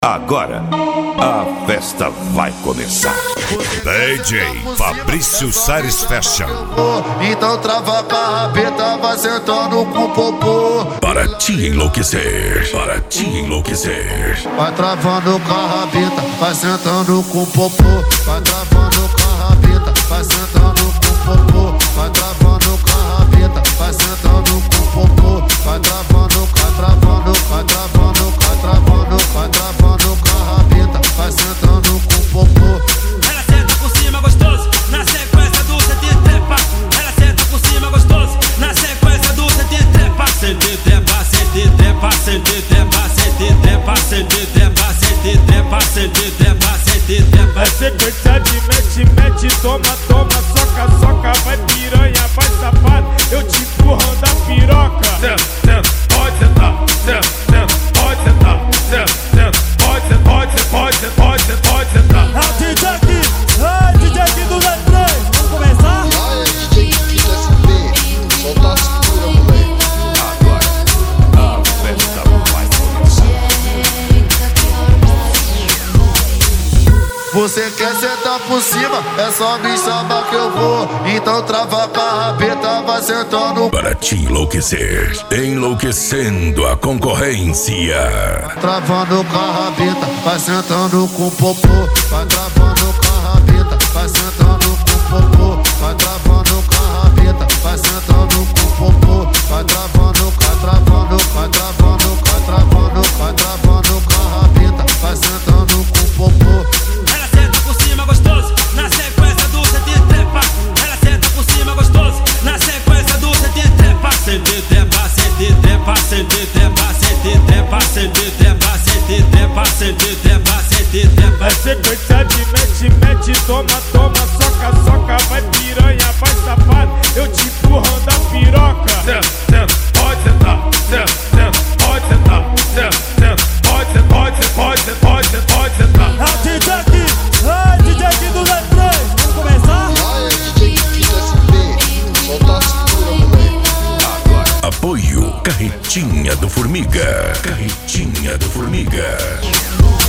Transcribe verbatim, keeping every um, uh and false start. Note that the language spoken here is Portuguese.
Agora, a festa vai começar. D J Fabrício Sares Fashion. Então trava a rabeta, vai sentando com popô. Para te enlouquecer, para te enlouquecer. Vai travando com a rabeta, vai sentando com popô. Vai travando com a rabeta, vai sentando com popô. Vai travando com a rabeta, vai sentando com popô. Vai travando, vai travando, vai travando, vai travando, vai travando com a rabeta, vai sentando com popô. Ela senta por cima gostoso, na sequência do sete trepa. Ela senta por cima gostoso, na sequência do sete trepa. Sete trepa, sete trepa, sete trepa, sete trepa, sete trepa, sete trepa, sete trepa, sete trepa. É sequência de mete, mete, toma, toma, soca, soca, vai piranha, vai safado, eu te empurrando a piroca. Senta, senta, pode sentar, senta, senta, pode sentar, senta, senta, pode sentar, pode sentar, pode sentar, pode sentar, pode sentar. Ah, D J aqui, ah, D J aqui do zero três, vamos começar? Ah, é D J aqui do S P, solta a cintura, moleque. Agora, a festa vai começar. Você quer sentar por cima, é só me chamar que eu vou. Então trava a rabeta, vai sentando. Para te enlouquecer, enlouquecendo a concorrência. Travando com a rabeta, vai sentando com popô. Vai travando com a rabeta, vai sentando com popô. Vai travando com a rabeta, vai sentando com popô. Vai travando, vai travando, vai travando, vai travando, vai travando com a rabeta, vai sentando com popô. Ela senta por cima gostoso, na sequência do sete trepa. Ela senta por cima gostoso, na sequência do sete trepa. Sete trepa, sete trepa, sete trepa, sete trepa, sete trepa, sete trepa, sete trepa, sete trepa. É sequência de mete, mete, toma, toma, soca, soca, vai piranha, vai safado, eu te empurrando a piroca. Senta, senta, pode sentar, senta, senta, pode sentar, senta, senta, pode sentar, pode sentar, pode sentar, pode sentar, pode sentar. Ah, D J aqui, ah, D J aqui do zero três, vamos começar? Ah, é D J aqui do S P, solta a cintura, moleque. Agora, Apoio Carretinha do Formiga. Carretinha do Formiga.